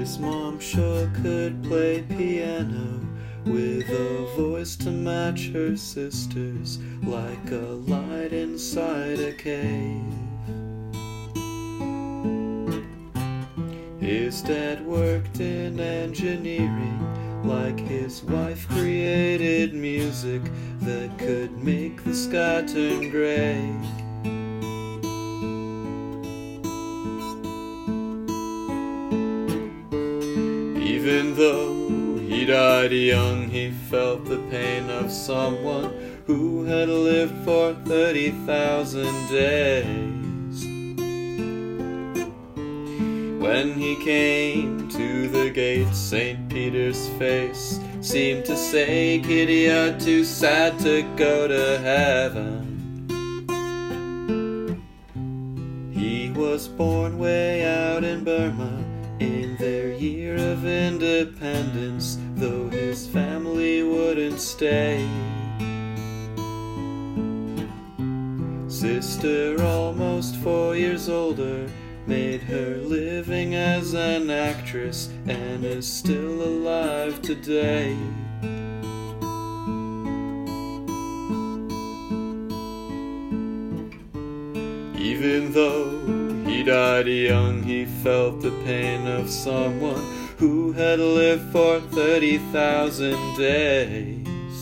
His mom sure could play piano with a voice to match her sister's, like a light inside a cave. His dad worked in engineering, like his wife created music that could make the sky turn gray. Even though he died young, he felt the pain of someone who had lived for 30,000 days. When he came to the gate, St. Peter's face seemed to say, "Kid, you're too sad to go to heaven." He was born way out in Burma in their year of independence, though his family wouldn't stay. Sister, almost 4 years older, made her living as an actress and is still alive today. Even though he died young, he felt the pain of someone who had lived for 30,000 days.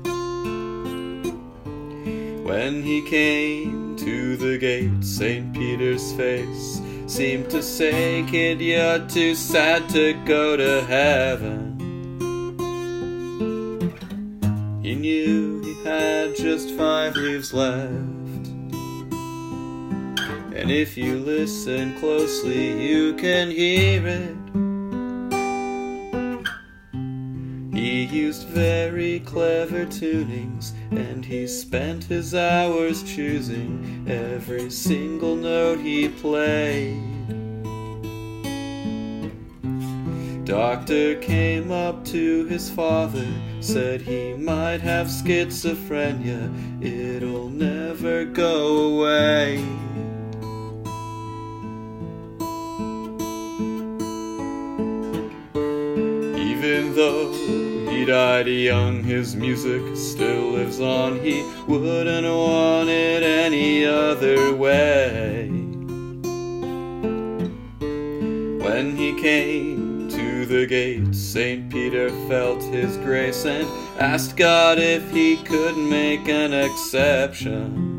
When he came to the gate, St. Peter's face seemed to say, "Kid, you're too sad to go to heaven." He knew he had just 5 leaves left, and if you listen closely, you can hear it. He used very clever tunings, and he spent his hours choosing every single note he played. Doctor came up to his father, said he might have schizophrenia, it'll never go away. Even though he died young, his music still lives on. He wouldn't want it any other way. When he came to the gate, St. Peter felt his grace and asked God if he could make an exception.